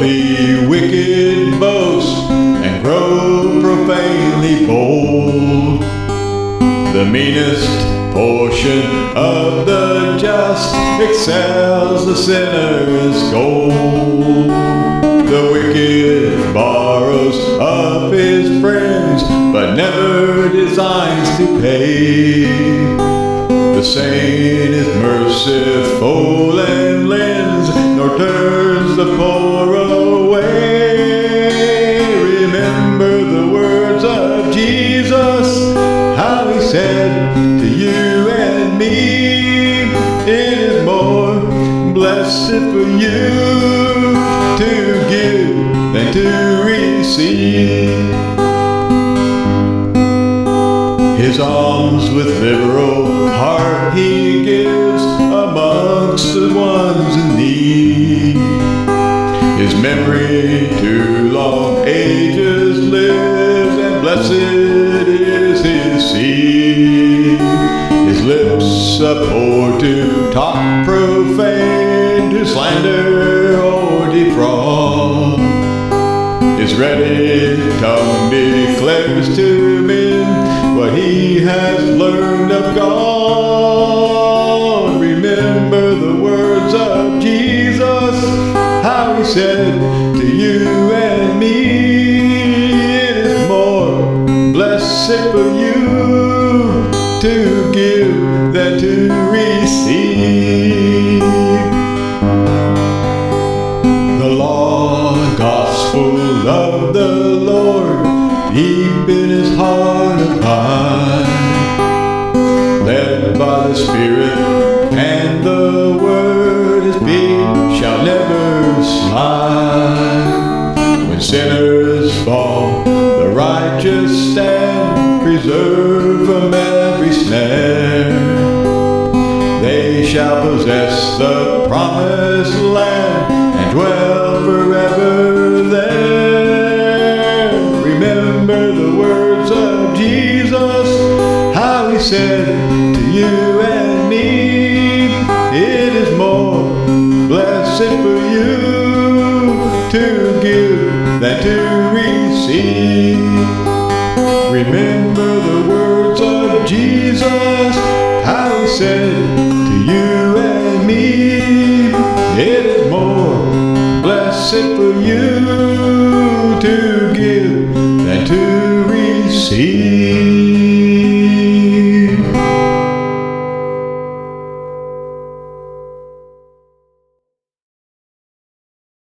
the wicked boast and grow profanely bold. The meanest portion of the just excels the sinner's gold. The wicked borrows of his friends, but never designs to pay. The saint is merciful and lends, nor turns the poor away. Remember the words of Jesus, how he said to you and me, it is more blessed for you to give than to receive. His alms with liberal heart he gives amongst the ones in need. His memory to long ages lives, and blessed is his seed. His lips abhor to talk profane, to slander or defraud. His ready tongue declares to men what he has learned of God. Remember the words of Jesus, how he said to you and me, it is more blessed for you to give than to receive. The law and gospel of the Lord deep in his heart abide, led by the Spirit and the Word, his feet shall never slide. When sinners fall, the righteous stand, preserved from every snare. They shall possess the promised land and dwell forever there. Remember the words of Jesus, how he said to you and me, it is more blessed for you to give than to receive. Remember the words of Jesus, how he said